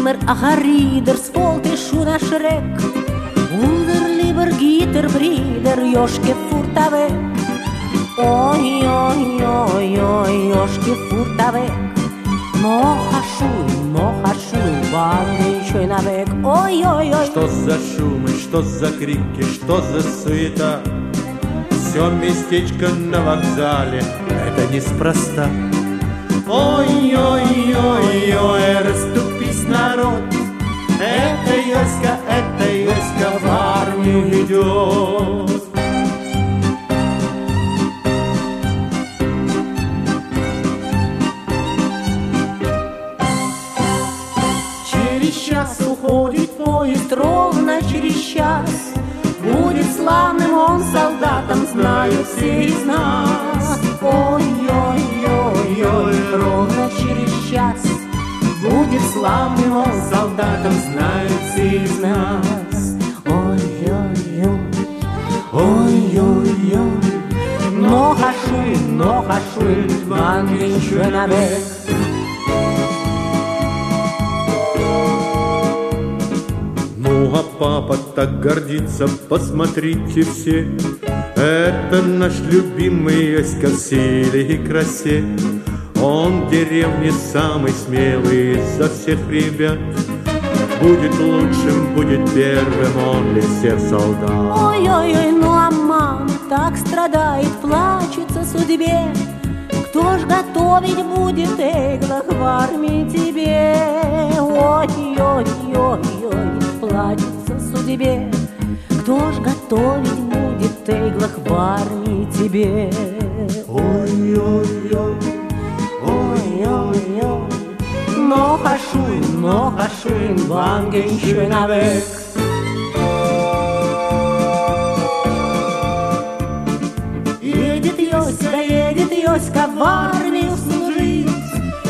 immer Acharider, svolte schuna Schreck. Unser lieber Gitterbrider, Joschke fuhrt weg. Oi, oi, oi, oi, Joschke fuhrt weg. Noch a Schuh, wann schön weg. Ой, ой, ой. Что за шум, и что за крики, что за суета? Все местечко на вокзале, это неспроста. Ой, ой, ой, ой, расступись, народ. Это Йоська в армию идет. Через час уходит поезд, ровно через час. Будет славным он солдатом, знают все из нас. Ой, ой, ой, ой, ровно через час. Будет славным он солдатом, знают все из нас. Ой, ой, ой, ой, ой, ой. Noch a schön, wann ein schöner Weg. Ну а папа так гордится, посмотрите все. Это наш любимый Йоська в силе и красе. Он в деревне самый смелый изо всех ребят. Будет лучшим, будет первым, он для всех солдат. Ой-ой-ой, ну а мама так страдает, плачется судьбе. Кто ж готовить будет иглах в армии тебе? Ой-ой-ой-ой, плачется судьбе. Кто ж готовить будет иглах в армии тебе? Ой-ой-ой, ой-ой-ой. Noch a schön, wann ein schöner Weg. Едет Йоська в армию служить.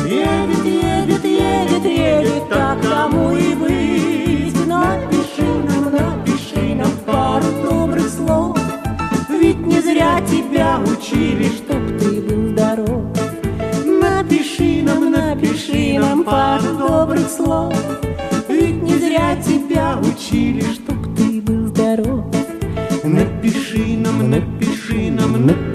Едет, так тому и быть. Напиши нам пару добрых слов. Ведь не зря тебя учили, чтоб ты был здоров. Напиши нам пару добрых слов. Ведь не зря тебя учили, чтоб ты был здоров. напиши нам, напиши нам, напиши.